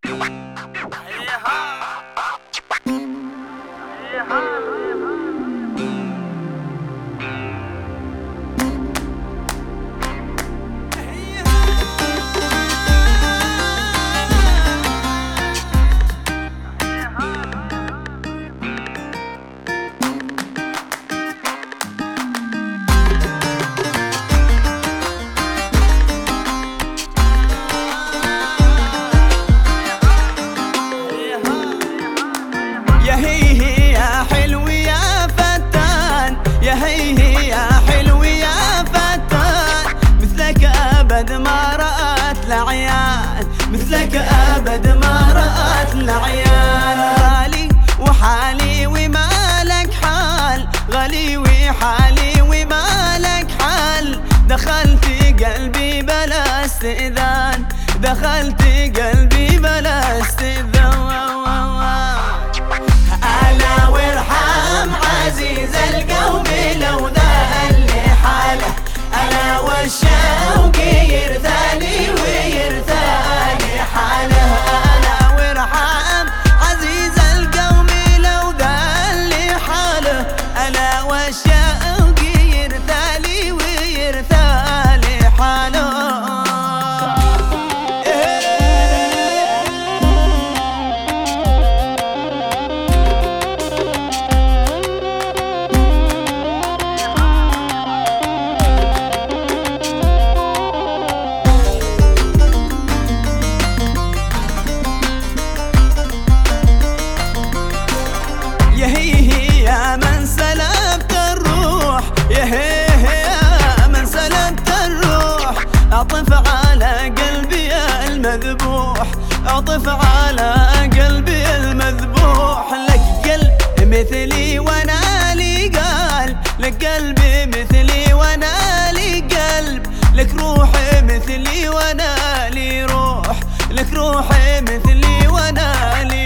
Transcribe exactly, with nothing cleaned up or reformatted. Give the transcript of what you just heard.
مثلك أبد ما رأت العيان. غالي وحالي ومالك حال، غالي وحالي ومالك حال. دخلت قلبي بلا استئذان، دخلت قلبي بلا استئذان. ألا وارحم عزيز القوم لو ذل حاله، ألا والشوق يرثالي ويرثالي حاله. ألا وارحم عزيز القوم لو ذل حاله، ألا والشوق يرثالي ويرثالي حاله. يا من سلبت الروح، يا يا من سلبت الروح، اعطف على قلبي المذبوح، اعطف على قلبي المذبوح. لك قلب مثلي وانا لي قلب، لك قلب مثلي وانا لي قلب. لك روح مثلي وانا لي روح، لك روح مثلي وانا لي